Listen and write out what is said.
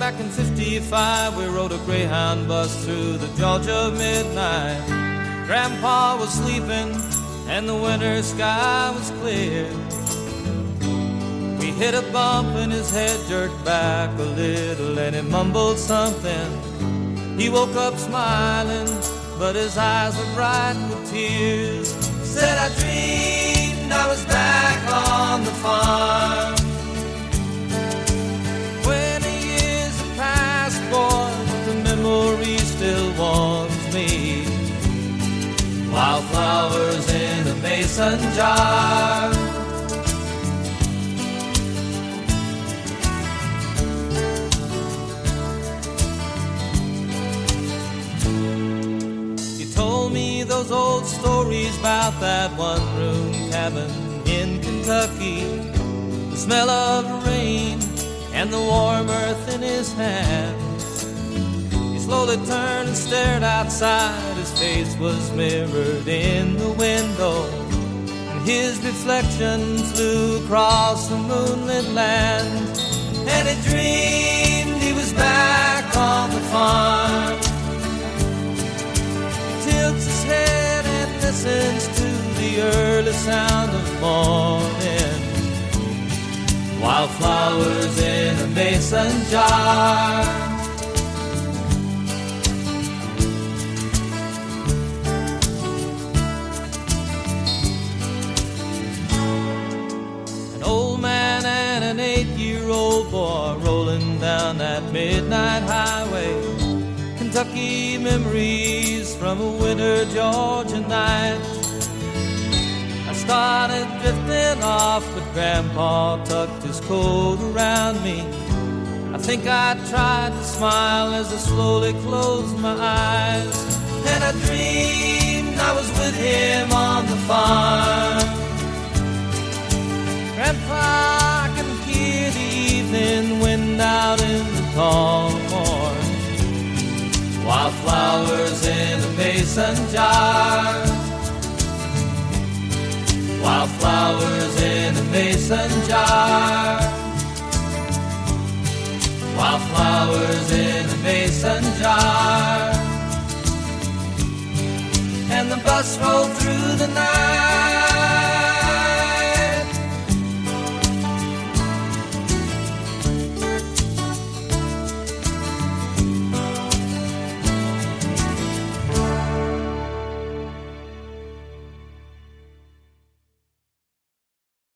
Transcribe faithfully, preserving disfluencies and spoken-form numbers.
back in fifty-five, we rode a Greyhound bus through the Georgia midnight. Grandpa was sleeping and the winter sky was clear. We hit a bump and his head jerked back a little and he mumbled something. He woke up smiling, but his eyes were bright with tears. Said, I dreamed I was back on the farm. Twenty years have passed, boy, but the memory still warms me. Wildflowers in a mason jar. Told me those old stories about that one-room cabin in Kentucky, the smell of the rain and the warm earth in his hands. He slowly turned and stared outside. His face was mirrored in the window, and his reflection flew across the moonlit land. And he dreamed he was back on the farm. Tilts his head and listens to the early sound of morning. Wildflowers in a mason jar. An old man and an eight-year-old boy rolling down that midnight highway. Kentucky memories from a winter Georgia night. I started drifting off, but Grandpa tucked his coat around me. I think I tried to smile as I slowly closed my eyes. And I dreamed I was with him on the farm. Grandpa, I can hear the evening wind out in the tall morn. Wildflowers in a mason jar. Wildflowers in a mason jar. Wildflowers in a mason jar. And the bus rolled through the night.